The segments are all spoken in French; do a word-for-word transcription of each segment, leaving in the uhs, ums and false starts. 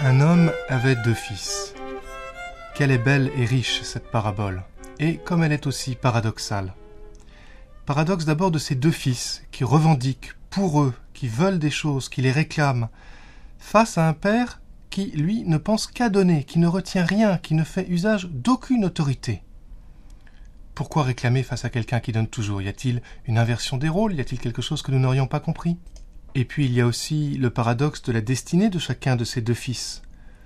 Un homme avait deux fils. Quelle est belle et riche cette parabole, et comme elle est aussi paradoxale. Paradoxe d'abord de ces deux fils qui revendiquent pour eux, qui veulent des choses, qui les réclament, face à un père qui, lui, ne pense qu'à donner, qui ne retient rien, qui ne fait usage d'aucune autorité. Pourquoi réclamer face à quelqu'un qui donne toujours? Y a-t-il une inversion des rôles? Y a-t-il quelque chose que nous n'aurions pas compris? Et puis il y a aussi le paradoxe de la destinée de chacun de ces deux fils.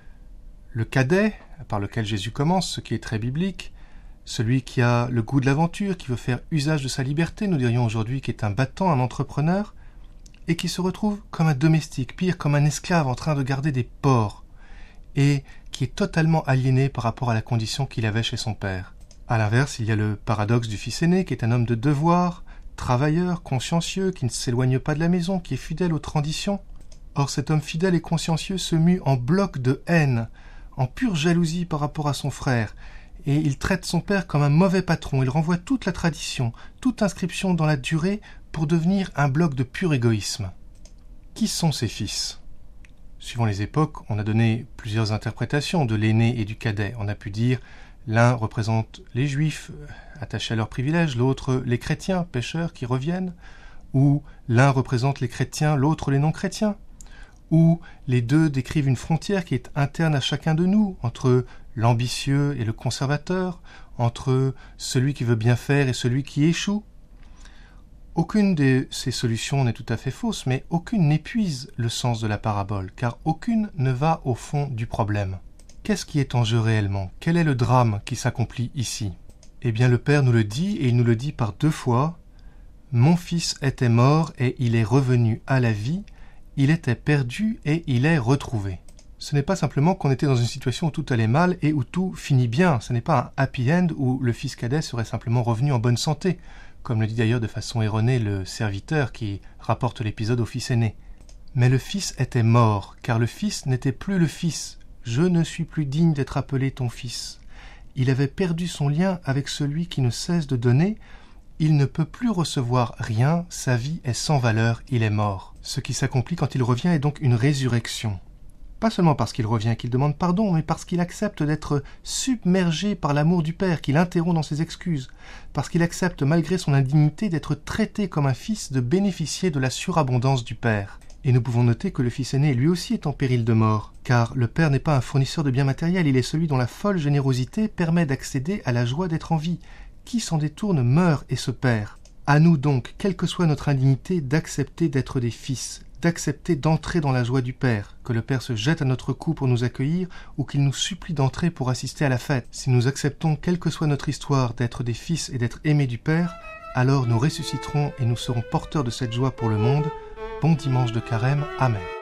Le cadet, par lequel Jésus commence, ce qui est très biblique, celui qui a le goût de l'aventure, qui veut faire usage de sa liberté, nous dirions aujourd'hui qui est un battant, un entrepreneur, et qui se retrouve comme un domestique, pire comme un esclave en train de garder des porcs, et qui est totalement aliéné par rapport à la condition qu'il avait chez son père. À l'inverse, il y a le paradoxe du fils aîné, qui est un homme de devoir, travailleur, consciencieux, qui ne s'éloigne pas de la maison, qui est fidèle aux traditions. Or cet homme fidèle et consciencieux se mue en bloc de haine, en pure jalousie par rapport à son frère, et il traite son père comme un mauvais patron, il renvoie toute la tradition, toute inscription dans la durée pour devenir un bloc de pur égoïsme. Qui sont ces fils? Suivant les époques, on a donné plusieurs interprétations de l'aîné et du cadet. On a pu dire l'un représente les juifs attachés à leurs privilèges, l'autre les chrétiens, pécheurs qui reviennent, ou l'un représente les chrétiens, l'autre les non-chrétiens, ou les deux décrivent une frontière qui est interne à chacun de nous, entre l'ambitieux et le conservateur, entre celui qui veut bien faire et celui qui échoue. Aucune de ces solutions n'est tout à fait fausse, mais aucune n'épuise le sens de la parabole, car aucune ne va au fond du problème. Qu'est-ce qui est en jeu réellement? Quel est le drame qui s'accomplit ici? Eh bien, le Père nous le dit, et il nous le dit par deux fois. « Mon fils était mort et il est revenu à la vie, il était perdu et il est retrouvé. » Ce n'est pas simplement qu'on était dans une situation où tout allait mal et où tout finit bien. Ce n'est pas un happy end où le fils cadet serait simplement revenu en bonne santé, comme le dit d'ailleurs de façon erronée le serviteur qui rapporte l'épisode au fils aîné. Mais le fils était mort, car le fils n'était plus le fils. « Je ne suis plus digne d'être appelé ton fils. » Il avait perdu son lien avec celui qui ne cesse de donner. Il ne peut plus recevoir rien, sa vie est sans valeur, il est mort. Ce qui s'accomplit quand il revient est donc une résurrection. Pas seulement parce qu'il revient qu'il demande pardon, mais parce qu'il accepte d'être submergé par l'amour du Père, qu'il interrompt dans ses excuses, parce qu'il accepte malgré son indignité d'être traité comme un fils, de bénéficier de la surabondance du Père. Et nous pouvons noter que le fils aîné lui aussi est en péril de mort, car le Père n'est pas un fournisseur de biens matériels, il est celui dont la folle générosité permet d'accéder à la joie d'être en vie. Qui s'en détourne meurt et se perd. À nous donc, quelle que soit notre indignité, d'accepter d'être des fils, d'accepter d'entrer dans la joie du Père, que le Père se jette à notre cou pour nous accueillir ou qu'il nous supplie d'entrer pour assister à la fête. Si nous acceptons, quelle que soit notre histoire, d'être des fils et d'être aimés du Père, alors nous ressusciterons et nous serons porteurs de cette joie pour le monde. Bon dimanche de carême. Amen.